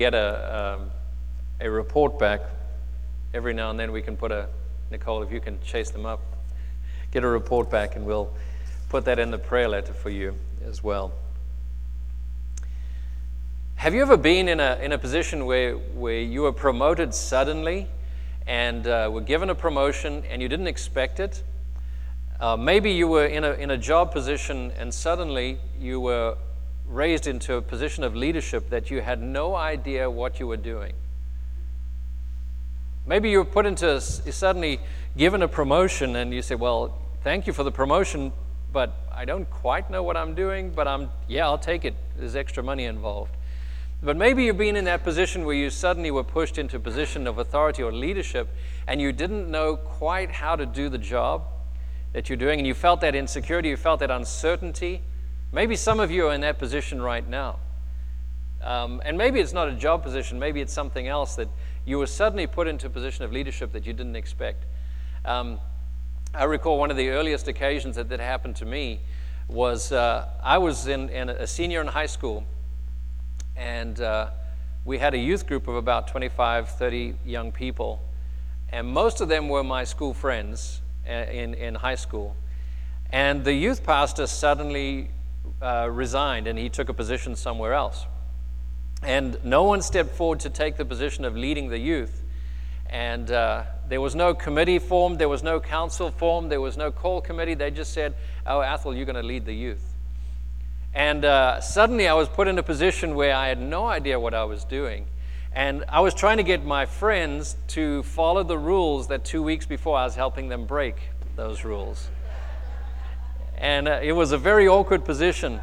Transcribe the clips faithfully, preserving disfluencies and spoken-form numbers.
get a, um, a report back. Every now and then we can put a, Nicole, if you can chase them up, get a report back and we'll put that in the prayer letter for you as well. Have you ever been in a in a position where, where you were promoted suddenly and uh, were given a promotion and you didn't expect it? Uh, maybe you were in a in a job position and suddenly you were raised into a position of leadership that you had no idea what you were doing. Maybe you were put into, suddenly given a promotion and you say, well, thank you for the promotion, but I don't quite know what I'm doing, but I'm, yeah, I'll take it. There's extra money involved. But maybe you've been in that position where you suddenly were pushed into a position of authority or leadership and you didn't know quite how to do the job that you're doing, and you felt that insecurity, you felt that uncertainty. Maybe some of you are in that position right now. Um, and maybe it's not a job position, maybe it's something else that you were suddenly put into a position of leadership that you didn't expect. Um, I recall one of the earliest occasions that that happened to me was uh, I was in, in a senior in high school, and uh, we had a youth group of about twenty-five, thirty young people, and most of them were my school friends in, in high school. And the youth pastor suddenly uh, resigned, and he took a position somewhere else. And no one stepped forward to take the position of leading the youth. And uh, there was no committee formed, there was no council formed, there was no call committee. They just said, oh, Athel, you're going to lead the youth. And uh, suddenly I was put in a position where I had no idea what I was doing. And I was trying to get my friends to follow the rules that two weeks before I was helping them break those rules. And uh, it was a very awkward position.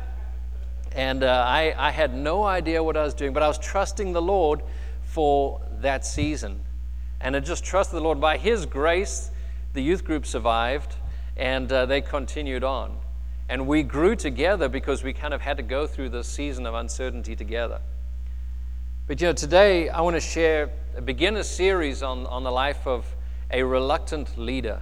And uh, I, I had no idea what I was doing, but I was trusting the Lord for that season. And I just trusted the Lord. By His grace, the youth group survived, and uh, they continued on. And we grew together because we kind of had to go through this season of uncertainty together. But you know, today I want to share, begin a series on, on the life of a reluctant leader,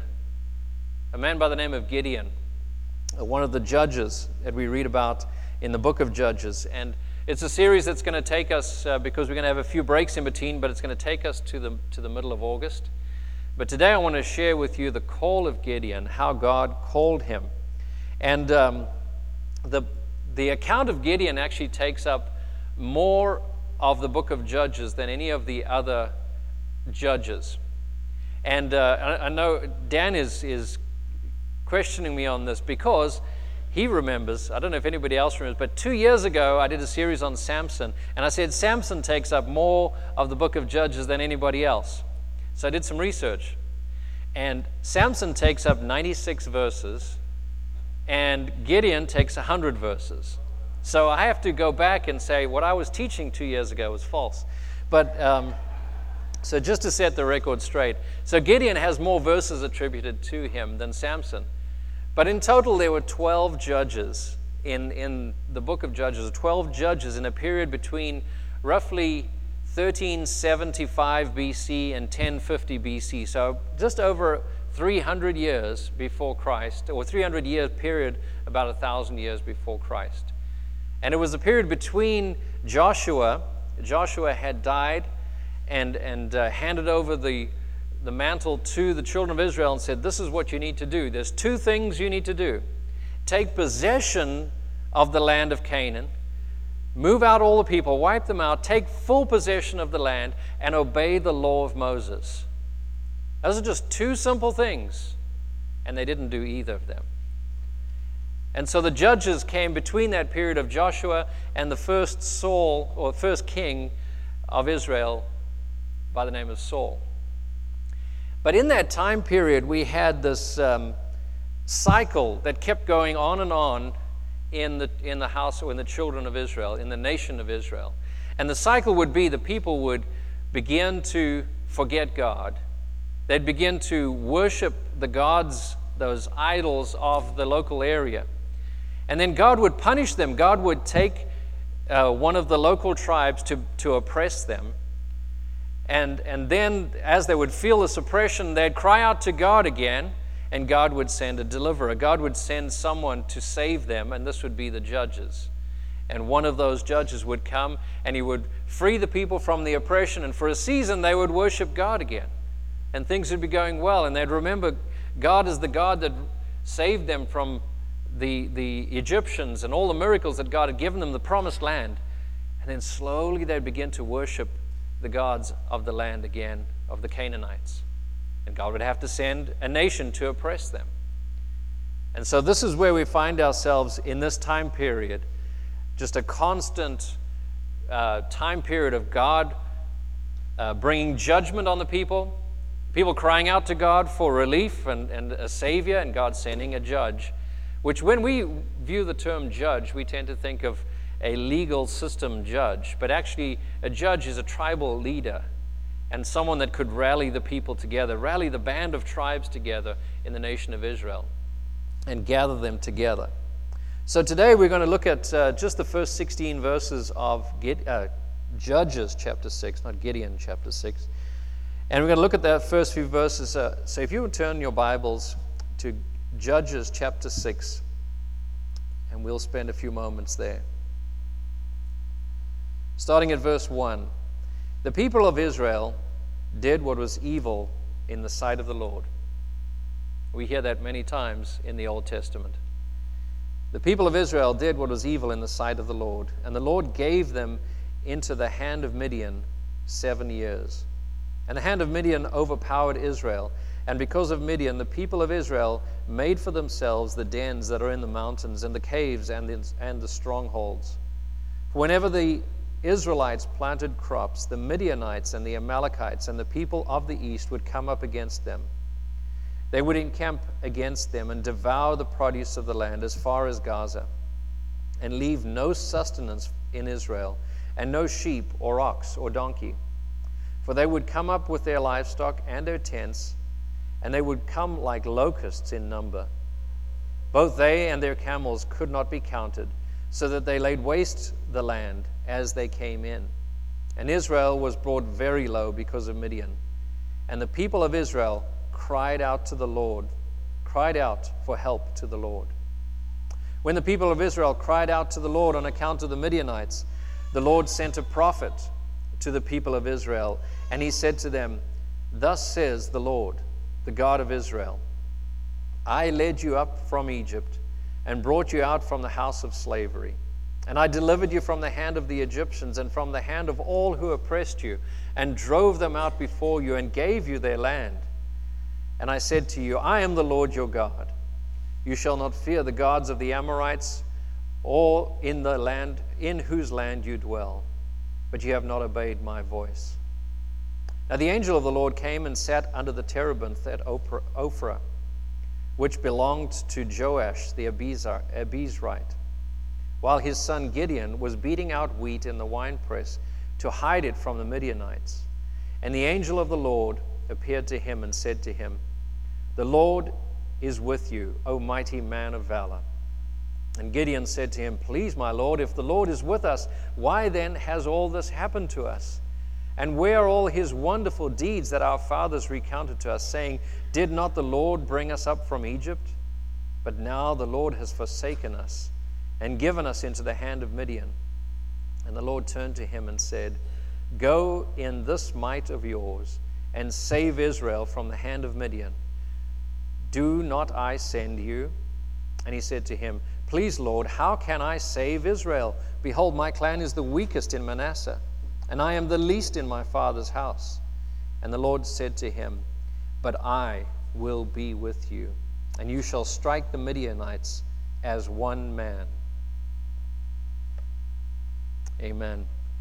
a man by the name of Gideon, one of the judges that we read about in the book of Judges. And it's a series that's going to take us, uh, because we're going to have a few breaks in between, but it's going to take us to the to the middle of August. But today I want to share with you the call of Gideon, how God called him. And um, the the account of Gideon actually takes up more of the book of Judges than any of the other judges. And uh, I, I know Dan is is questioning me on this because he remembers, I don't know if anybody else remembers, but two years ago I did a series on Samson, and I said Samson takes up more of the book of Judges than anybody else. So I did some research, and Samson takes up ninety-six verses, and Gideon takes one hundred verses. So I have to go back and say what I was teaching two years ago was false. But um, so just to set the record straight, so Gideon has more verses attributed to him than Samson. But in total, there were twelve judges in, in the book of Judges, twelve judges in a period between roughly thirteen seventy-five B C and ten fifty B C. So just over three hundred years before Christ, or three hundred year period, about one thousand years before Christ. And it was a period between Joshua. Joshua had died and, and uh, handed over the the mantle to the children of Israel and said, this is what you need to do. There's two things you need to do. Take possession of the land of Canaan, move out all the people, wipe them out, take full possession of the land, and obey the law of Moses. Those are just two simple things, and they didn't do either of them. And so the judges came between that period of Joshua and the first Saul, or first king of Israel by the name of Saul. But in that time period, we had this um, cycle that kept going on and on in the in the house or in the children of Israel, in the nation of Israel. And the cycle would be the people would begin to forget God. They'd begin to worship the gods, those idols of the local area. And then God would punish them. God would take uh, one of the local tribes to, to oppress them. And, and then, as they would feel this oppression, they'd cry out to God again, and God would send a deliverer. God would send someone to save them, and this would be the judges. And one of those judges would come and he would free the people from the oppression, and for a season they would worship God again. And things would be going well, and they'd remember God as the God that saved them from the, the Egyptians and all the miracles that God had given them, the promised land. And then slowly they'd begin to worship the gods of the land again, of the Canaanites. And God would have to send a nation to oppress them. And so this is where we find ourselves in this time period, just a constant uh, time period of God uh, bringing judgment on the people, people crying out to God for relief and, and a savior, and God sending a judge, which when we view the term judge, we tend to think of a legal system judge, but actually a judge is a tribal leader and someone that could rally the people together, rally the band of tribes together in the nation of Israel and gather them together. So today we're going to look at uh, just the first sixteen verses of Gide- uh, Judges chapter six, not Gideon chapter six. And we're going to look at the first few verses. Uh, so if you would turn your Bibles to Judges chapter six, and we'll spend a few moments there. Starting at verse one. The people of Israel did what was evil in the sight of the Lord. We hear that many times in the Old Testament. The people of Israel did what was evil in the sight of the Lord, and the Lord gave them into the hand of Midian seven years. And the hand of Midian overpowered Israel, and because of Midian, the people of Israel made for themselves the dens that are in the mountains, and the caves, and the, and the strongholds. For whenever the Israelites planted crops, the Midianites and the Amalekites and the people of the east would come up against them. They would encamp against them and devour the produce of the land as far as Gaza, and leave no sustenance in Israel, and no sheep or ox or donkey. For they would come up with their livestock and their tents, and they would come like locusts in number. Both they and their camels could not be counted, so that they laid waste the land as they came in. And Israel was brought very low because of Midian. And the people of Israel cried out to the Lord, cried out for help to the Lord. When the people of Israel cried out to the Lord on account of the Midianites, the Lord sent a prophet to the people of Israel, and he said to them, Thus says the Lord, the God of Israel, I led you up from Egypt and brought you out from the house of slavery. And I delivered you from the hand of the Egyptians and from the hand of all who oppressed you, and drove them out before you and gave you their land. And I said to you, I am the Lord your God. You shall not fear the gods of the Amorites, or in the land in whose land you dwell. But you have not obeyed my voice. Now the angel of the Lord came and sat under the terebinth at Ophrah, which belonged to Joash the Abiezrite, while his son Gideon was beating out wheat in the winepress to hide it from the Midianites. And the angel of the Lord appeared to him and said to him, The Lord is with you, O mighty man of valor. And Gideon said to him, Please, my Lord, if the Lord is with us, why then has all this happened to us? And where are all his wonderful deeds that our fathers recounted to us, saying, Did not the Lord bring us up from Egypt? But now the Lord has forsaken us and given us into the hand of Midian. And the Lord turned to him and said, Go in this might of yours and save Israel from the hand of Midian. Do not I send you? And he said to him, Please, Lord, how can I save Israel? Behold, my clan is the weakest in Manasseh, and I am the least in my father's house. And the Lord said to him, But I will be with you, and you shall strike the Midianites as one man. Amen.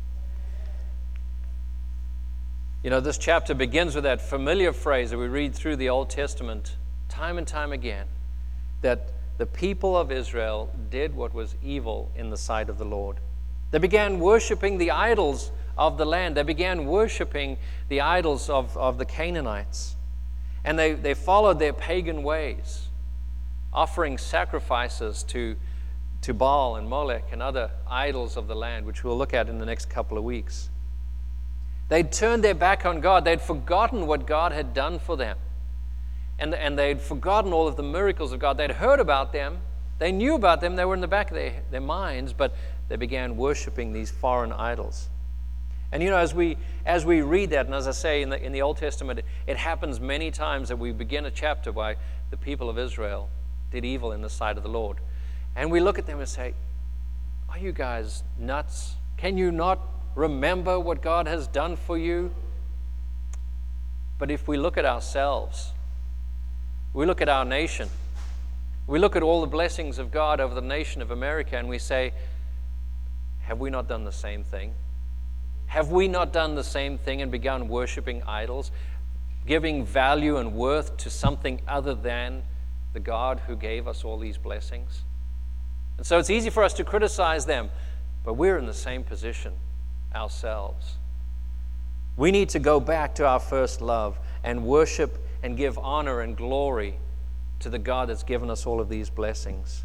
You know, this chapter begins with that familiar phrase that we read through the Old Testament time and time again, that the people of Israel did what was evil in the sight of the Lord. They began worshiping the idols of the land. They began worshiping the idols of, of the Canaanites. And they, they followed their pagan ways, offering sacrifices to, to Baal and Molech and other idols of the land, which we'll look at in the next couple of weeks. They'd turned their back on God. They'd forgotten what God had done for them. And, and they'd forgotten all of the miracles of God. They'd heard about them. They knew about them. They were in the back of their, their minds, but they began worshiping these foreign idols. And you know, as we as we read that, and as I say in the in the Old Testament, it, it happens many times that we begin a chapter by the people of Israel did evil in the sight of the Lord. And we look at them and say, are you guys nuts? Can you not remember what God has done for you? But if we look at ourselves, we look at our nation, we look at all the blessings of God over the nation of America, and we say, have we not done the same thing? Have we not done the same thing and begun worshiping idols, giving value and worth to something other than the God who gave us all these blessings? And so it's easy for us to criticize them, but we're in the same position ourselves. We need to go back to our first love and worship and give honor and glory to the God that's given us all of these blessings.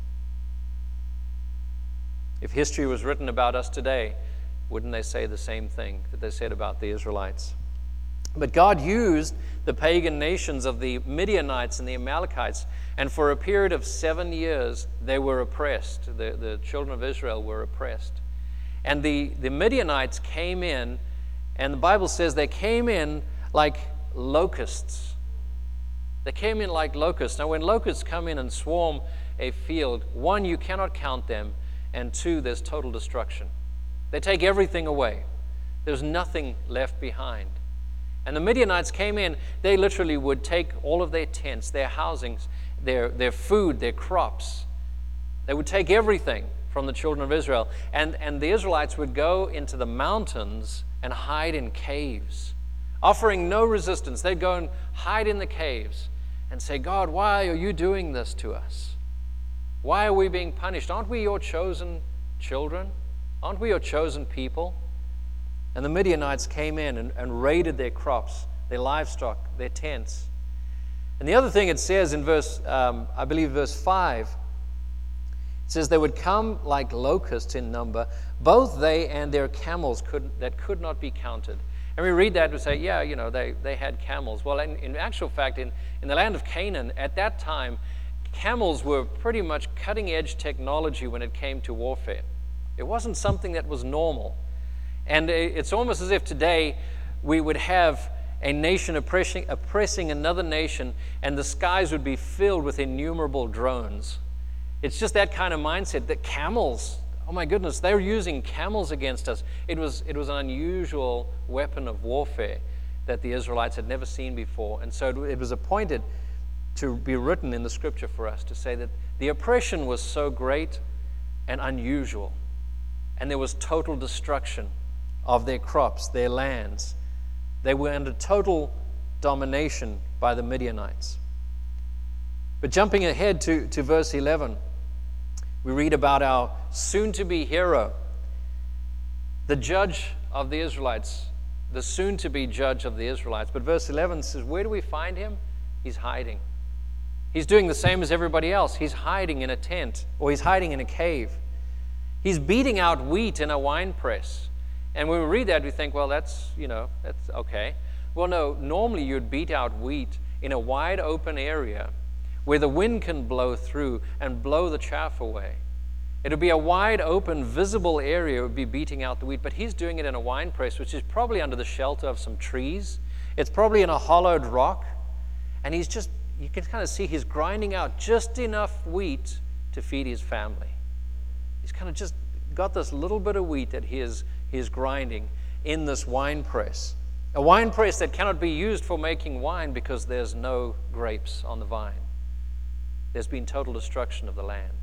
If history was written about us today, wouldn't they say the same thing that they said about the Israelites? But God used the pagan nations of the Midianites and the Amalekites, and for a period of seven years, they were oppressed. The, the children of Israel were oppressed. And the, the Midianites came in, and the Bible says they came in like locusts. They came in like locusts. Now, when locusts come in and swarm a field, one, you cannot count them, and two, there's total destruction. They take everything away. There's nothing left behind. And the Midianites came in, they literally would take all of their tents, their housings, their, their food, their crops. They would take everything from the children of Israel. And, and the Israelites would go into the mountains and hide in caves, offering no resistance. They'd go and hide in the caves and say, God, why are you doing this to us? Why are we being punished? Aren't we your chosen children? Aren't we your chosen people? And the Midianites came in and, and raided their crops, their livestock, their tents. And the other thing it says in verse, um, I believe verse five, it says they would come like locusts in number, both they and their camels could, that could not be counted. And we read that and say, yeah, you know, they, they had camels. Well, in, in actual fact, in, in the land of Canaan, at that time, camels were pretty much cutting-edge technology when it came to warfare. It wasn't something that was normal. And it's almost as if today we would have a nation oppressing, oppressing another nation, and the skies would be filled with innumerable drones. It's just that kind of mindset that camels, oh my goodness, they're using camels against us. It was, it was an unusual weapon of warfare that the Israelites had never seen before. And so it was appointed to be written in the scripture for us to say that the oppression was so great and unusual, and there was total destruction of their crops, their lands. They were under total domination by the Midianites. But jumping ahead to, to verse eleven, we read about our soon-to-be hero, the judge of the Israelites, the soon-to-be judge of the Israelites. But verse eleven says, where do we find him? He's hiding. He's doing the same as everybody else. He's hiding in a tent, or he's hiding in a cave. He's beating out wheat in a wine press. And when we read that, we think, well, that's, you know, that's okay. Well, no, normally you'd beat out wheat in a wide open area where the wind can blow through and blow the chaff away. It would be a wide open, visible area it would be beating out the wheat, but he's doing it in a wine press, which is probably under the shelter of some trees. It's probably in a hollowed rock. And he's just, you can kind of see he's grinding out just enough wheat to feed his family. He's kind of just got this little bit of wheat that he is, he is grinding in this wine press. A wine press that cannot be used for making wine because there's no grapes on the vine. There's been total destruction of the land.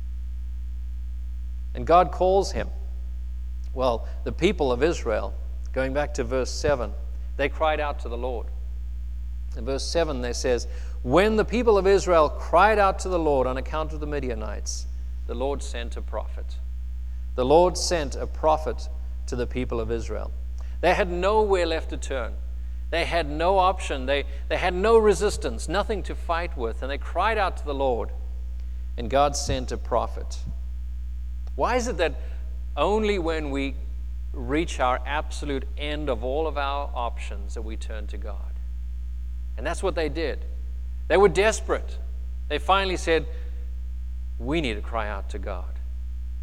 And God calls him. Well, the people of Israel, going back to verse seven, they cried out to the Lord. In verse seven, there says, when the people of Israel cried out to the Lord on account of the Midianites, the Lord sent a prophet. The Lord sent a prophet to the people of Israel. They had nowhere left to turn. They had no option. They, they had no resistance, nothing to fight with. And they cried out to the Lord, and God sent a prophet. Why is it that only when we reach our absolute end of all of our options that we turn to God? And that's what they did. They were desperate. They finally said, we need to cry out to God.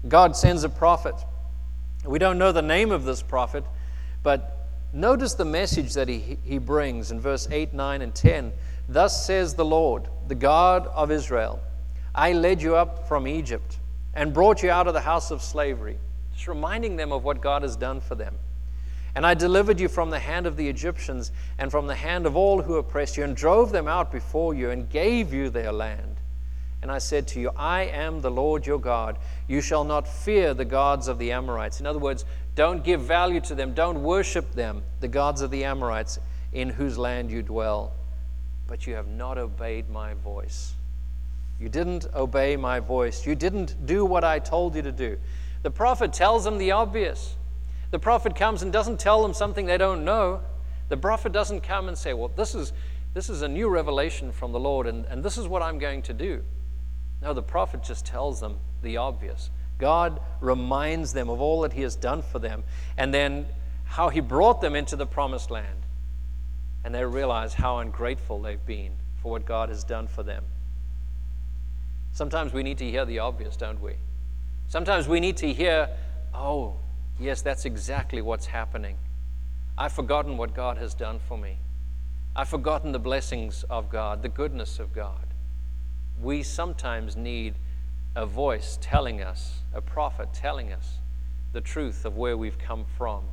God sends a prophet. We don't know the name of this prophet, but notice the message that he, he brings in verse eight, nine, and ten. Thus says the Lord, the God of Israel, I led you up from Egypt and brought you out of the house of slavery. Just reminding them of what God has done for them. And I delivered you from the hand of the Egyptians and from the hand of all who oppressed you, and drove them out before you and gave you their land. And I said to you, I am the Lord your God. You shall not fear the gods of the Amorites. In other words, don't give value to them. Don't worship them, the gods of the Amorites, in whose land you dwell. But you have not obeyed my voice. You didn't obey my voice. You didn't do what I told you to do. The prophet tells them the obvious. The prophet comes and doesn't tell them something they don't know. The prophet doesn't come and say, well, this is, this is a new revelation from the Lord, and, and this is what I'm going to do. No, the prophet just tells them the obvious. God reminds them of all that he has done for them, and then how he brought them into the promised land. And they realize how ungrateful they've been for what God has done for them. Sometimes we need to hear the obvious, don't we? Sometimes we need to hear, oh, yes, that's exactly what's happening. I've forgotten what God has done for me. I've forgotten the blessings of God, the goodness of God. We sometimes need a voice telling us, a prophet telling us the truth of where we've come from.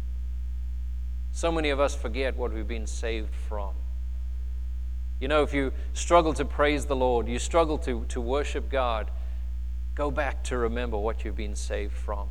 So many of us forget what we've been saved from. You know, if you struggle to praise the Lord, you struggle to, to worship God, go back to remember what you've been saved from.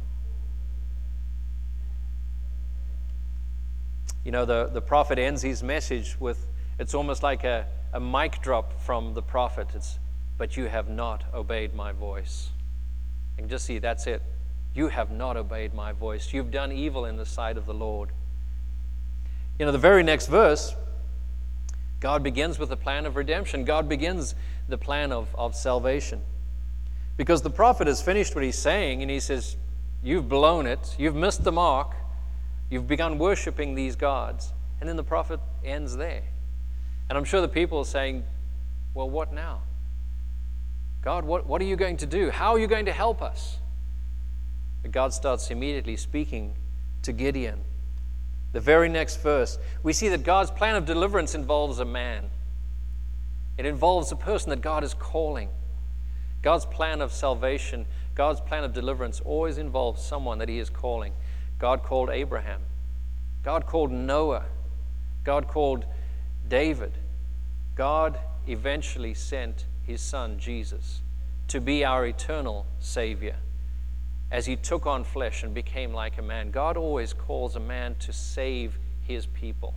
You know, the, the prophet ends his message with, it's almost like a, a mic drop from the prophet. It's, but you have not obeyed my voice. You can just see, that's it. You have not obeyed my voice. You've done evil in the sight of the Lord. You know, the very next verse, God begins with the plan of redemption. God begins the plan of, of salvation. Because the prophet has finished what he's saying, and he says, you've blown it. You've missed the mark. You've begun worshiping these gods. And then the prophet ends there. And I'm sure the people are saying, well, what now? God, what, what are you going to do? How are you going to help us? But God starts immediately speaking to Gideon. The very next verse, we see that God's plan of deliverance involves a man. It involves a person that God is calling. God's plan of salvation, God's plan of deliverance always involves someone that he is calling. God called Abraham. God called Noah. God called David. God eventually sent his son, Jesus, to be our eternal Savior. As he took on flesh and became like a man, God always calls a man to save his people.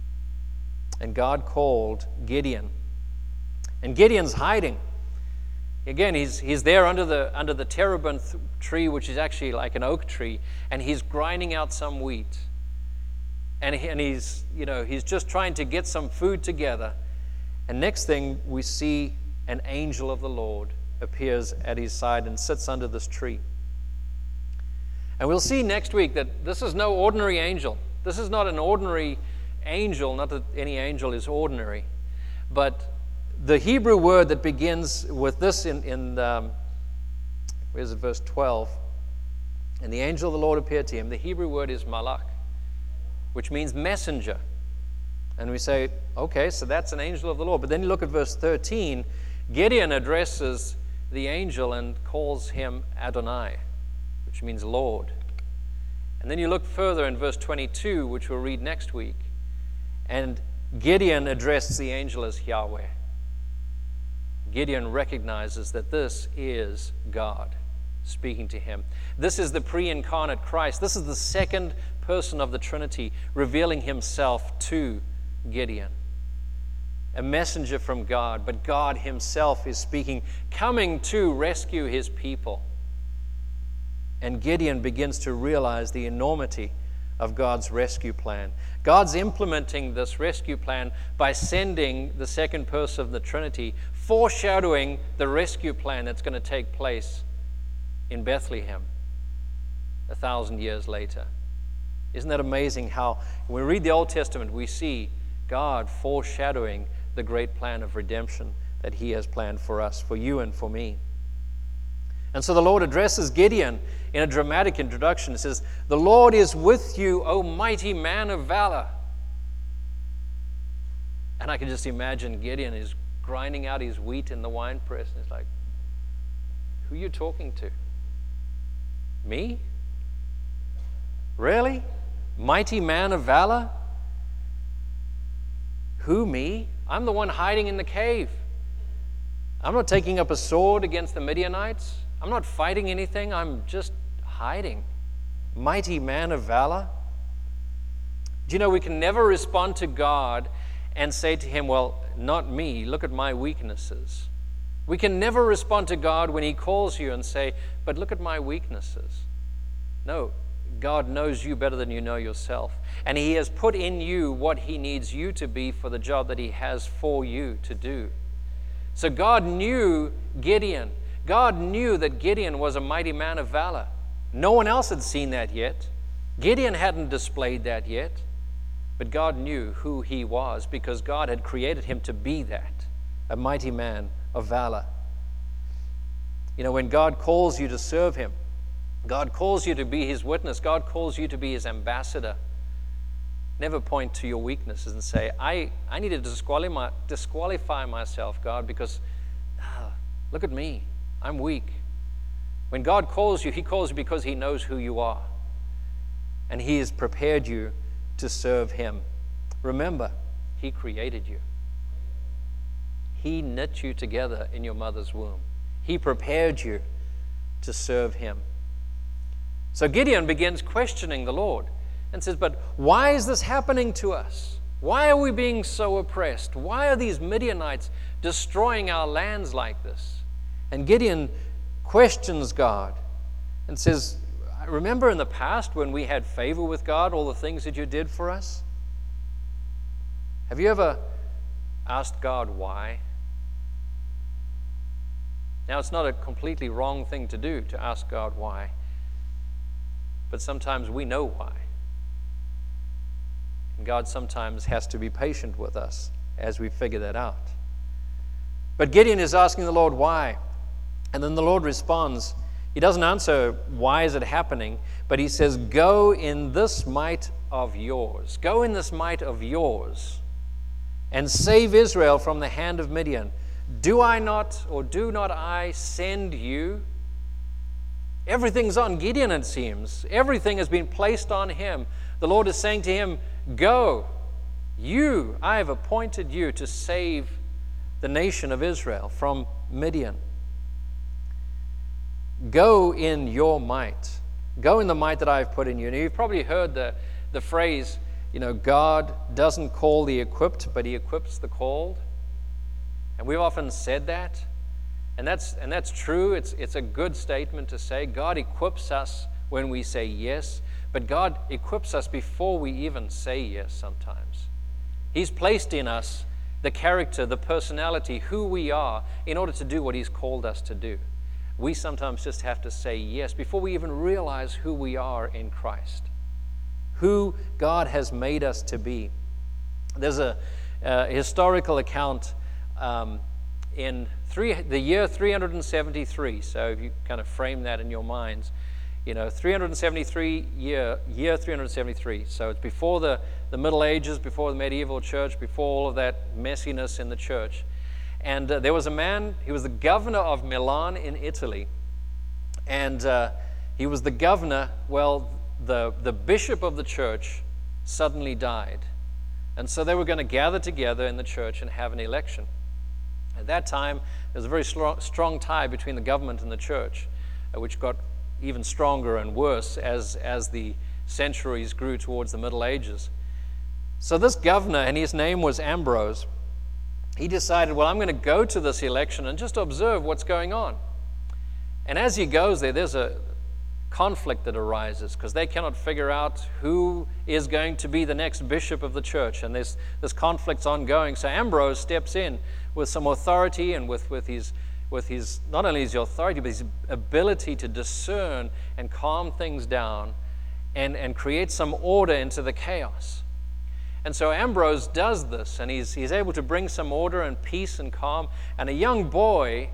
And God called Gideon. And Gideon's hiding. Again, he's, he's there under the, under the terebinth tree, which is actually like an oak tree, and he's grinding out some wheat. And, he, and he's, you know, he's just trying to get some food together. And next thing, we see an angel of the Lord appears at his side and sits under this tree. And we'll see next week that this is no ordinary angel. This is not an ordinary angel, not that any angel is ordinary, but the Hebrew word that begins with this in, in um, where's it, verse twelve? And the angel of the Lord appeared to him. The Hebrew word is malach, which means messenger. And we say, okay, so that's an angel of the Lord. But then you look at verse thirteen. Gideon addresses the angel and calls him Adonai, which means Lord. And then you look further in verse twenty-two, which we'll read next week, and Gideon addressed the angel as Yahweh. Gideon recognizes that this is God speaking to him. This is the pre-incarnate Christ. This is the second person of the Trinity revealing himself to Gideon. A messenger from God, but God himself is speaking, coming to rescue his people. And Gideon begins to realize the enormity of God's rescue plan. God's implementing this rescue plan by sending the second person of the Trinity, foreshadowing the rescue plan that's going to take place in Bethlehem a thousand years later. Isn't that amazing how when we read the Old Testament, we see God foreshadowing the great plan of redemption that he has planned for us, for you and for me. And so the Lord addresses Gideon in a dramatic introduction. It says, "The Lord is with you, O mighty man of valor." And I can just imagine Gideon is grinding out his wheat in the winepress. And he's like, who are you talking to? Me? Really? Mighty man of valor? Who, me? I'm the one hiding in the cave. I'm not taking up a sword against the Midianites. I'm not fighting anything. I'm just hiding. Mighty man of valor? Do you know we can never respond to God and say to him, well, not me, look at my weaknesses. We can never respond to God when he calls you and say, but look at my weaknesses. No, God knows you better than you know yourself. And he has put in you what he needs you to be for the job that he has for you to do. So God knew Gideon. God knew that Gideon was a mighty man of valor. No one else had seen that yet. Gideon hadn't displayed that yet. But God knew who he was because God had created him to be that, a mighty man of valor. You know, when God calls you to serve him, God calls you to be his witness, God calls you to be his ambassador, never point to your weaknesses and say, I, I need to disqualify, disqualify myself, God, because ah, look at me, I'm weak. When God calls you, he calls you because he knows who you are. And he has prepared you to serve him. Remember, he created you. He knit you together in your mother's womb. He prepared you to serve him. So Gideon begins questioning the Lord and says, but why is this happening to us? Why are we being so oppressed? Why are these Midianites destroying our lands like this? And Gideon questions God and says, remember in the past when we had favor with God, all the things that you did for us? Have you ever asked God why? Now, it's not a completely wrong thing to do, to ask God why. But sometimes we know why. And God sometimes has to be patient with us as we figure that out. But Gideon is asking the Lord why. And then the Lord responds. He doesn't answer, why is it happening? But he says, go in this might of yours. Go in this might of yours and save Israel from the hand of Midian. Do I not, or do not I send you? Everything's on Gideon, it seems. Everything has been placed on him. The Lord is saying to him, go. You, I have appointed you to save the nation of Israel from Midian. Go in your might. Go in the might that I have put in you. Now, you've probably heard the, the phrase, you know, God doesn't call the equipped, but he equips the called. And we've often said that. And that's, and that's true. It's, it's a good statement to say. God equips us when we say yes, but God equips us before we even say yes sometimes. He's placed in us the character, the personality, who we are, in order to do what he's called us to do. We sometimes just have to say yes before we even realize who we are in Christ, who God has made us to be. There's a, a historical account um, in three, the year three hundred seventy-three. So if you kind of frame that in your minds, you know, three hundred seventy-three year, year three hundred seventy-three. So it's before the, the Middle Ages, before the medieval church, before all of that messiness in the church. And uh, there was a man, he was the governor of Milan in Italy. And uh, he was the governor, well, the, the bishop of the church suddenly died. And so they were going to gather together in the church and have an election. At that time, there was a very strong, strong tie between the government and the church, uh, which got even stronger and worse as, as the centuries grew towards the Middle Ages. So this governor, and his name was Ambrose, he decided, well, I'm going to go to this election and just observe what's going on. And as he goes there, there's a conflict that arises because they cannot figure out who is going to be the next bishop of the church. And there's this conflict's ongoing. So Ambrose steps in with some authority and with, with his with his not only his authority, but his ability to discern and calm things down and, and create some order into the chaos. And so Ambrose does this, and he's, he's able to bring some order and peace and calm. And a young boy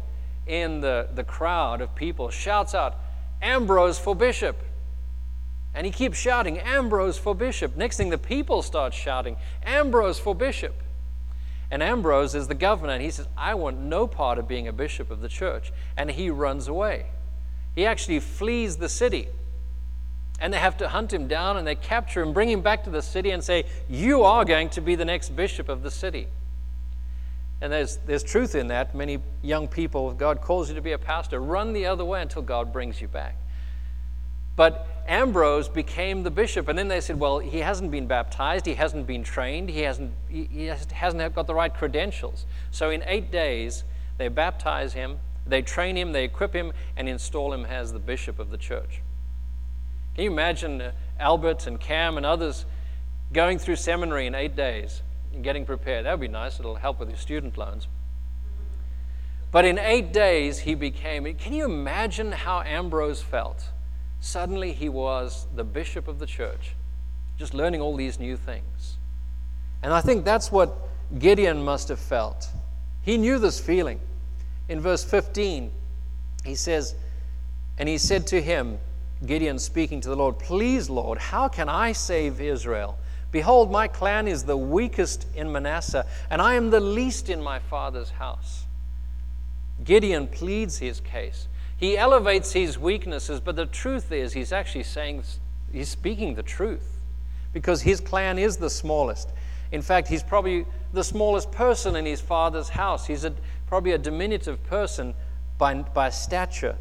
in the, the crowd of people, shouts out, "Ambrose for bishop." And he keeps shouting, "Ambrose for bishop." Next thing, the people start shouting, "Ambrose for bishop." And Ambrose is the governor, and he says, "I want no part of being a bishop of the church." And he runs away. He actually flees the city. And they have to hunt him down, and they capture him, bring him back to the city, and say, "You are going to be the next bishop of the city." And there's, there's truth in that. Many young people, if God calls you to be a pastor, run the other way until God brings you back. But Ambrose became the bishop, and then they said, well, he hasn't been baptized, he hasn't been trained, he hasn't, he, he hasn't got the right credentials. So in eight days, they baptize him, they train him, they equip him, and install him as the bishop of the church. Can you imagine uh, Albert and Cam and others going through seminary in eight days and getting prepared? That would be nice. It'll help with your student loans. But in eight days, he became, can you imagine how Ambrose felt? Suddenly he was the bishop of the church, just learning all these new things. And I think that's what Gideon must have felt. He knew this feeling. In verse fifteen, he says, "And he said to him," Gideon speaking to the Lord, "Please, Lord, how can I save Israel? Behold, my clan is the weakest in Manasseh, and I am the least in my father's house." Gideon pleads his case. He elevates his weaknesses, but the truth is he's actually saying, he's speaking the truth, because his clan is the smallest. In fact, he's probably the smallest person in his father's house. He's a, probably a diminutive person by, by stature.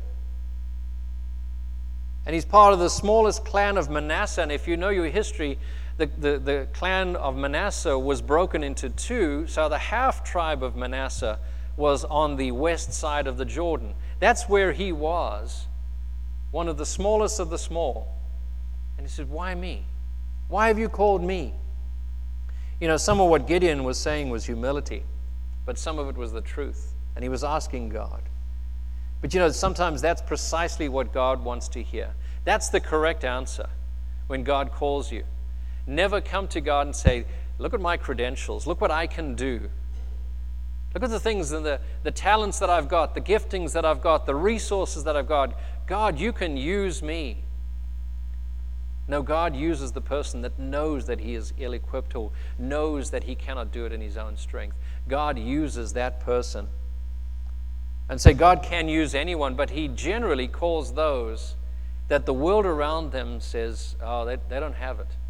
And he's part of the smallest clan of Manasseh. And if you know your history, the, the, the clan of Manasseh was broken into two. So the half tribe of Manasseh was on the west side of the Jordan. That's where he was, one of the smallest of the small. And he said, "Why me? Why have you called me?" You know, some of what Gideon was saying was humility, but some of it was the truth. And he was asking God. But you know, sometimes that's precisely what God wants to hear. That's the correct answer when God calls you. Never come to God and say, "Look at my credentials. Look what I can do. Look at the things and the, the talents that I've got, the giftings that I've got, the resources that I've got. God, you can use me." No, God uses the person that knows that he is ill-equipped or knows that he cannot do it in his own strength. God uses that person. And say, God can use anyone, but he generally calls those that the world around them says, oh, they, they don't have it.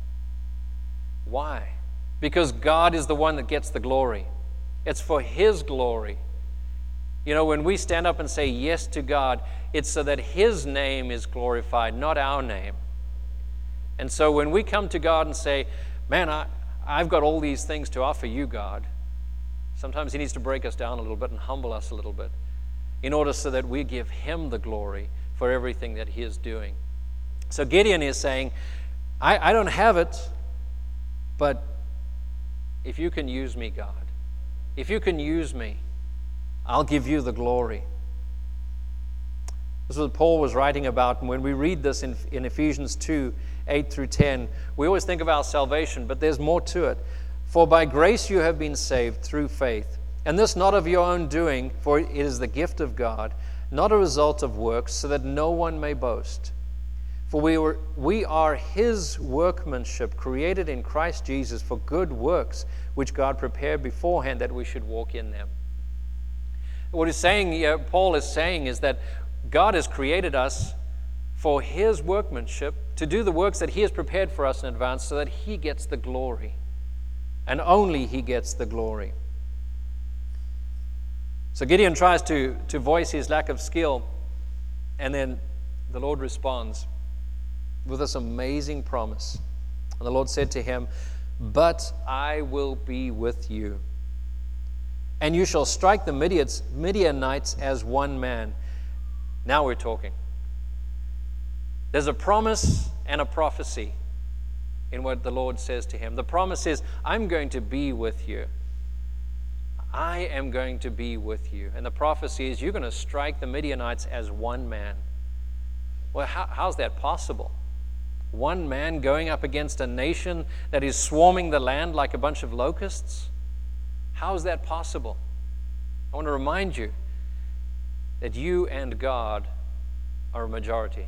Why? Because God is the one that gets the glory. It's for his glory. You know, when we stand up and say yes to God, it's so that his name is glorified, not our name. And so when we come to God and say, man, I, I've got all these things to offer you, God, sometimes he needs to break us down a little bit and humble us a little bit in order so that we give him the glory for everything that he is doing. So Gideon is saying, I, I don't have it, but if you can use me, God, if you can use me, I'll give you the glory. This is what Paul was writing about, and when we read this in, in Ephesians two, eight through ten, we always think of our salvation, but there's more to it. For by grace you have been saved through faith, and this not of your own doing, for it is the gift of God, not a result of works, so that no one may boast. For we were we are his workmanship, created in Christ Jesus for good works, which God prepared beforehand that we should walk in them. What he's saying, uh, Paul is saying, is that God has created us for his workmanship to do the works that he has prepared for us in advance so that he gets the glory. And only he gets the glory. So Gideon tries to, to voice his lack of skill, and then the Lord responds with this amazing promise. And the Lord said to him, but I will be with you, and you shall strike the Midianites as one man. Now we're talking. There's a promise and a prophecy in what the Lord says to him. The promise is, I'm going to be with you. I am going to be with you. And the prophecy is, you're going to strike the Midianites as one man. Well, how, how's that possible? One man going up against a nation that is swarming the land like a bunch of locusts? How is that possible? I want to remind you, that you and God are a majority.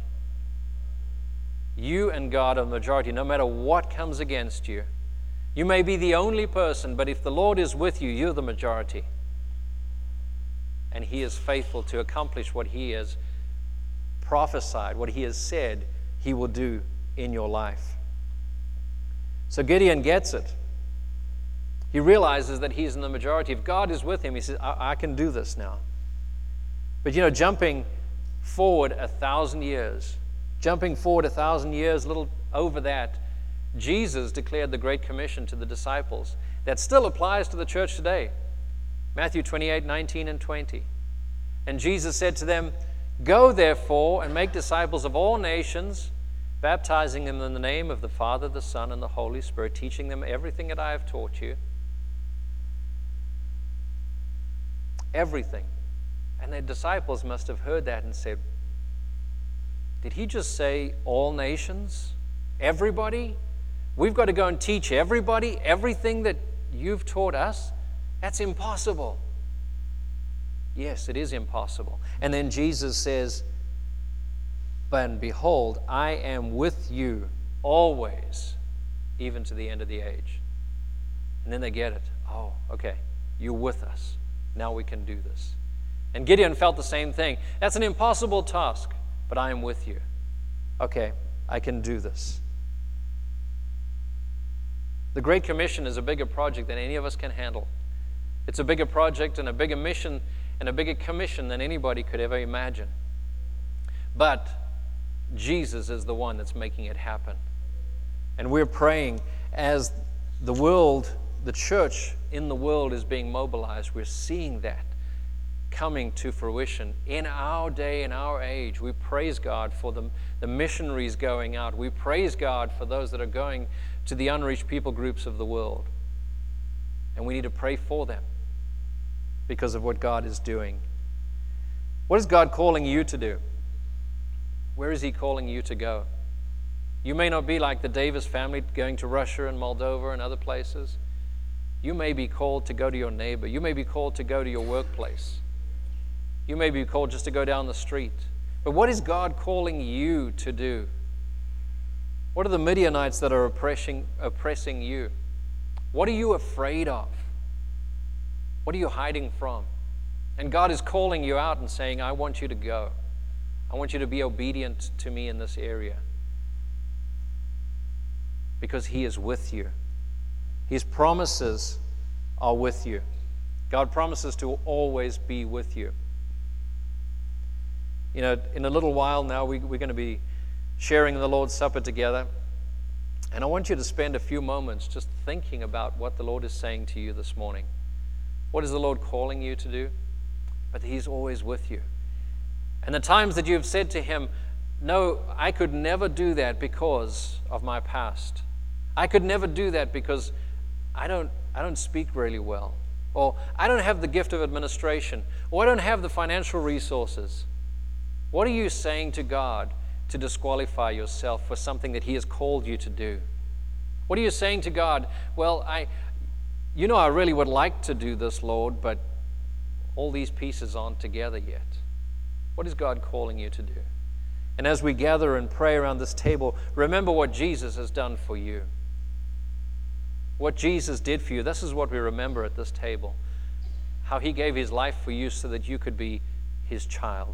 You and God are a majority, no matter what comes against you. You may be the only person, but if the Lord is with you, you're the majority. And He is faithful to accomplish what He has prophesied, what He has said He will do in your life. So Gideon gets it. He realizes that he's in the majority. If God is with him, he says, I, I can do this now. But you know, jumping forward a thousand years, jumping forward a thousand years, a little over that, Jesus declared the Great Commission to the disciples. That still applies to the church today. Matthew twenty-eight, nineteen and twenty. And Jesus said to them, Go therefore and make disciples of all nations, baptizing them in the name of the Father, the Son, and the Holy Spirit, teaching them everything that I have taught you. Everything. And their disciples must have heard that and said, did he just say all nations? Everybody? We've got to go and teach everybody everything that you've taught us? That's impossible. Yes, it is impossible. And then Jesus says, but behold, I am with you always, even to the end of the age. And then they get it. Oh, okay, you're with us. Now we can do this. And Gideon felt the same thing. That's an impossible task, but I am with you. Okay, I can do this. The Great Commission is a bigger project than any of us can handle. It's a bigger project and a bigger mission and a bigger commission than anybody could ever imagine. But Jesus is the one that's making it happen. And we're praying as the world, the church in the world is being mobilized. We're seeing that coming to fruition in our day, in our age. We praise God for the, the missionaries going out. We praise God for those that are going to the unreached people groups of the world. And we need to pray for them because of what God is doing. What is God calling you to do? Where is He calling you to go? You may not be like the Davis family going to Russia and Moldova and other places. You may be called to go to your neighbor. You may be called to go to your workplace. You may be called just to go down the street. But what is God calling you to do? What are the Midianites that are oppressing, oppressing you? What are you afraid of? What are you hiding from? And God is calling you out and saying, I want you to go. I want you to be obedient to me in this area. Because He is with you. His promises are with you. God promises to always be with you. You know, in a little while now, we, we're going to be sharing the Lord's Supper together. And I want you to spend a few moments just thinking about what the Lord is saying to you this morning. What is the Lord calling you to do? But He's always with you. And the times that you've said to Him, no, I could never do that because of my past. I could never do that because I don't, I don't speak really well. Or I don't have the gift of administration. Or I don't have the financial resources. What are you saying to God to disqualify yourself for something that He has called you to do? What are you saying to God? Well, I, you know, I really would like to do this, Lord, but all these pieces aren't together yet. What is God calling you to do? And as we gather and pray around this table, remember what Jesus has done for you. What Jesus did for you. This is what we remember at this table. How He gave His life for you so that you could be His child.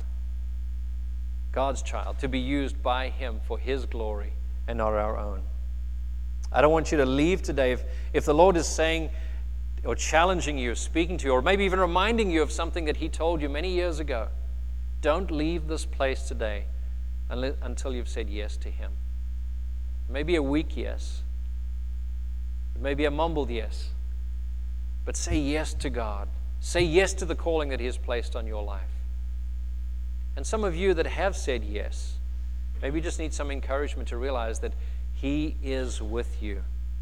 God's child, to be used by Him for His glory and not our own. I don't want you to leave today. If, if the Lord is saying or challenging you, speaking to you, or maybe even reminding you of something that He told you many years ago, don't leave this place today until you've said yes to Him. Maybe a weak yes. Maybe a mumbled yes. But say yes to God. Say yes to the calling that He has placed on your life. And some of you that have said yes, maybe you just need some encouragement to realize that He is with you.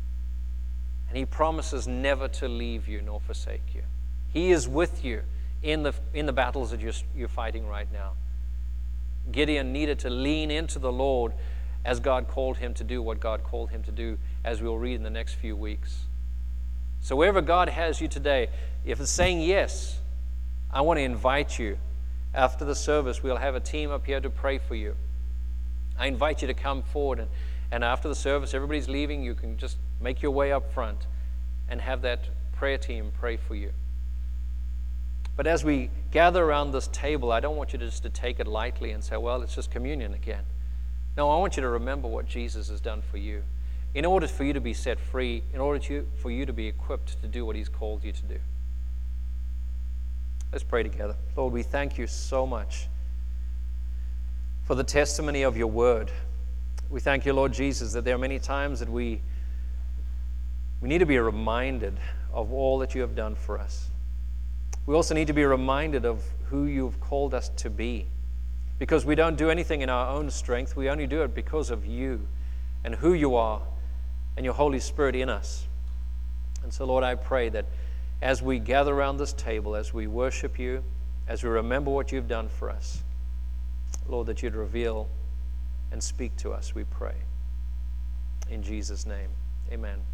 And He promises never to leave you nor forsake you. He is with you in the, in the battles that you're, you're fighting right now. Gideon needed to lean into the Lord as God called him to do what God called him to do, as we'll read in the next few weeks. So wherever God has you today, if it's saying yes, I want to invite you After the service, we'll have a team up here to pray for you. I invite you to come forward, and, and after the service, everybody's leaving, you can just make your way up front and have that prayer team pray for you. But as we gather around this table, I don't want you to just to take it lightly and say, well, it's just communion again. No, I want you to remember what Jesus has done for you. In order for you to be set free, in order to, for you to be equipped to do what he's called you to do. Let's pray together. Lord, we thank you so much for the testimony of your word. We thank you, Lord Jesus, that there are many times that we, we need to be reminded of all that you have done for us. We also need to be reminded of who you've called us to be, because we don't do anything in our own strength. We only do it because of you and who you are and your Holy Spirit in us. And so, Lord, I pray that as we gather around this table, as we worship you, as we remember what you've done for us, Lord, that you'd reveal and speak to us, we pray. In Jesus' name, amen.